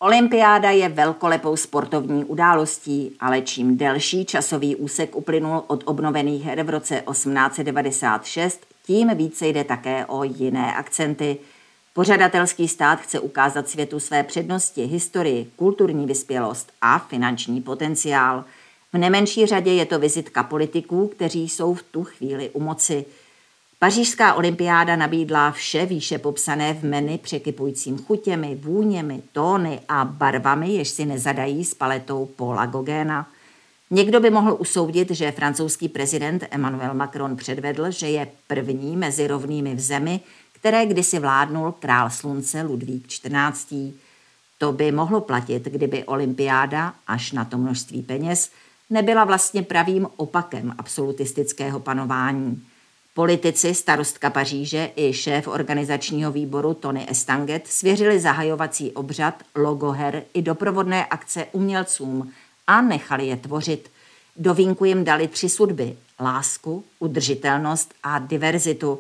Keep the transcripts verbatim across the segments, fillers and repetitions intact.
Olympiáda je velkolepou sportovní událostí, ale čím delší časový úsek uplynul od obnovených her v roce osmnáct set devadesát šest, tím více jde také o jiné akcenty. Pořadatelský stát chce ukázat světu své přednosti, historii, kulturní vyspělost a finanční potenciál. V nemenší řadě je to vizitka politiků, kteří jsou v tu chvíli u moci. Pařížská olympiáda nabídla vše výše popsané v menu překypujícím chutěmi, vůněmi, tóny a barvami, jež si nezadají s paletou Paula Gauguina. Někdo by mohl usoudit, že francouzský prezident Emmanuel Macron předvedl, že je první mezi rovnými v zemi, které kdysi vládnul král slunce Ludvík čtrnáctý. To by mohlo platit, kdyby olympiáda, až na to množství peněz, nebyla vlastně pravým opakem absolutistického panování. Politici, starostka Paříže i šéf organizačního výboru Tony Estanguet svěřili zahajovací obřad, logo her i doprovodné akce umělcům a nechali je tvořit. Do vínku jim dali tři sudby – lásku, udržitelnost a diverzitu.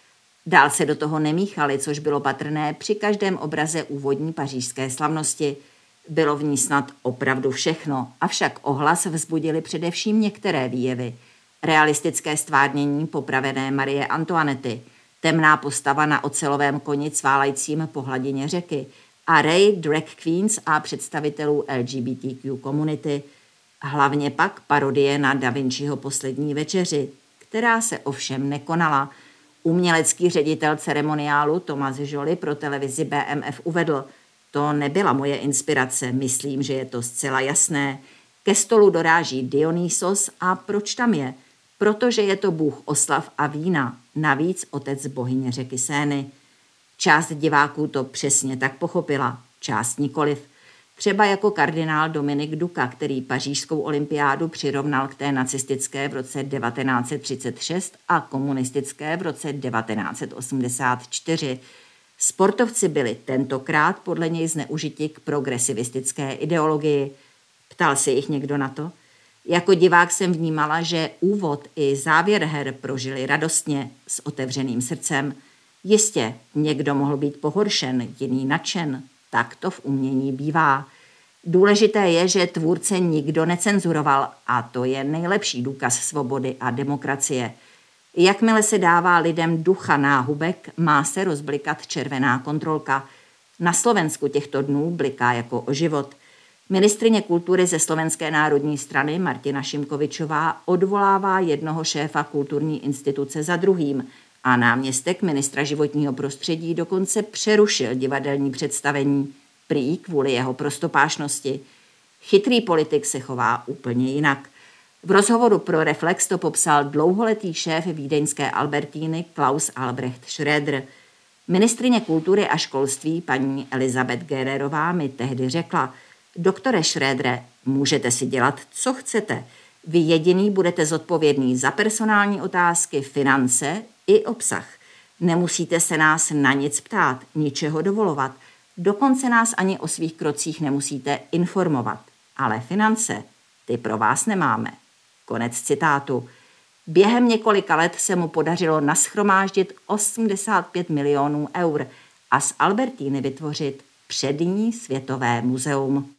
Dál se do toho nemíchali, což bylo patrné při každém obraze úvodní pařížské slavnosti. Bylo v ní snad opravdu všechno, avšak ohlas vzbudili především některé výjevy. Realistické stvárnění popravené Marie Antoinety, temná postava na ocelovém koni cválajícím po hladině řeky, array drag queens a představitelů L G B T Q komunity. Hlavně pak parodie na Da Vinciho Poslední večeři, která se ovšem nekonala. Umělecký ředitel ceremoniálu Thomas Joly pro televizi B M F uvedl: to nebyla moje inspirace, myslím, že je to zcela jasné. Ke stolu doráží Dionysos a proč tam je? Protože je to bůh oslav a vína, navíc otec bohyně řeky Sény. Část diváků to přesně tak pochopila, část nikoliv. Třeba jako kardinál Dominik Duka, který pařížskou olympiádu přirovnal k té nacistické v roce devatenáct set třicet šest a komunistické v roce devatenáct set osmdesát čtyři. Sportovci byli tentokrát podle něj zneužiti k progresivistické ideologii. Ptal se jich někdo na to? Jako divák jsem vnímala, že úvod i závěr her prožili radostně, s otevřeným srdcem. Jistě, někdo mohl být pohoršen, jiný nadšen. Tak to v umění bývá. Důležité je, že tvůrce nikdo necenzuroval a to je nejlepší důkaz svobody a demokracie. Jakmile se dává lidem ducha náhubek, má se rozblikat červená kontrolka. Na Slovensku těchto dnů bliká jako o život. Ministryně kultury ze Slovenské národní strany Martina Šimkovičová odvolává jednoho šéfa kulturní instituce za druhým a náměstek ministra životního prostředí dokonce přerušil divadelní představení, prý kvůli jeho prostopášnosti. Chytrý politik se chová úplně jinak. V rozhovoru pro Reflex to popsal dlouholetý šéf vídeňské Albertíny Klaus Albrecht Schröder. Ministryně kultury a školství paní Elizabeth Gererová mi tehdy řekla: doktore Schrödere, můžete si dělat, co chcete. Vy jediný budete zodpovědný za personální otázky, finance i obsah. Nemusíte se nás na nic ptát, ničeho dovolovat. Dokonce nás ani o svých krocích nemusíte informovat. Ale finance, ty pro vás nemáme. Konec citátu. Během několika let se mu podařilo nashromáždit osmdesát pět milionů eur a z Albertíny vytvořit přední světové muzeum.